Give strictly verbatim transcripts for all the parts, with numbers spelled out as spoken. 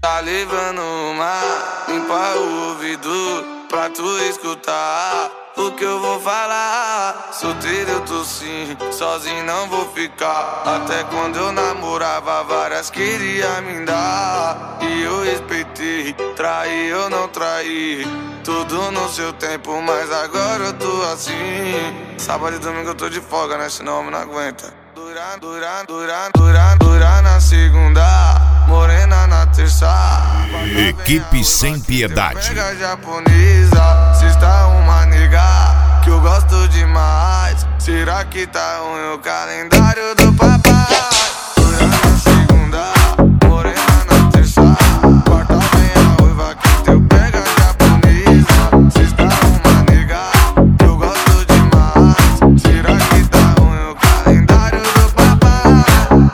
Tá levando uma, limpa o ouvido pra tu escutar o que eu vou falar. Solteiro eu tô sim, sozinho não vou ficar. Até quando eu namorava, várias queria me dar. E eu respeitei, traí eu não traí. Tudo no seu tempo, mas agora eu tô assim. Sábado e domingo eu tô de folga, né? Senão o homem não aguenta. Dura, dura, dura, dura, dura na segunda, morena na terça. Equipe Sem Piedade. Pega japonesa, se está uma nega que eu gosto demais. Será que tá ruim o calendário do papai? Dura na segunda, morena na terça. Quarta vem a ruiva que teu pega japonesa. Se está uma nega que eu gosto demais. Será que tá ruim o calendário do papai?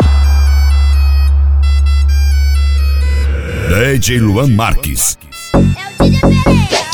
D J Luan Marques. É o D J Pereira,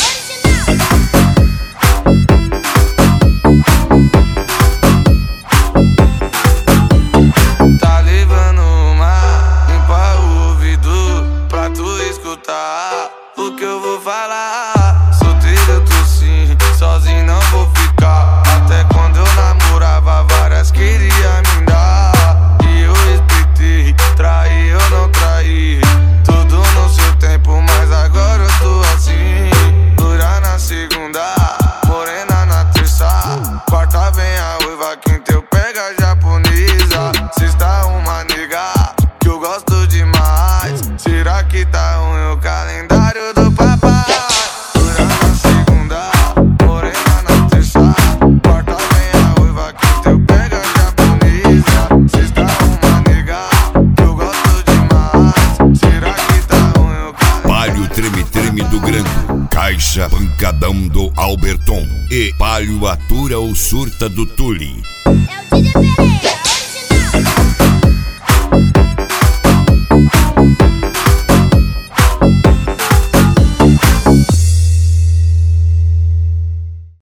Tá levando uma, limpa o ouvido pra tu escutar o que eu vou falar. Solteiro eu tô sim, sozinho não vou ficar. Até quando eu namorava, várias queria me dar. E eu respeitei, traí eu não traí. Tudo no seu tempo, mas agora eu tô assim. Dura na segunda, morena na terça. Quarta vem a ruiva, quem teu pega japonesa. Sexta uma nega que eu gosto demais. Será que tá ruim o calendário do papai? Dura na segunda, morena na terça. Quarta vem a ruiva, quem teu pega japonesa. Sexta uma nega que eu gosto demais. Será que tá ruim o calendário? Palio Treme Treme do Grande, Caixa Pancadão do Alberton e Palio Atura ou Surta do Tule. é o D J Pereira.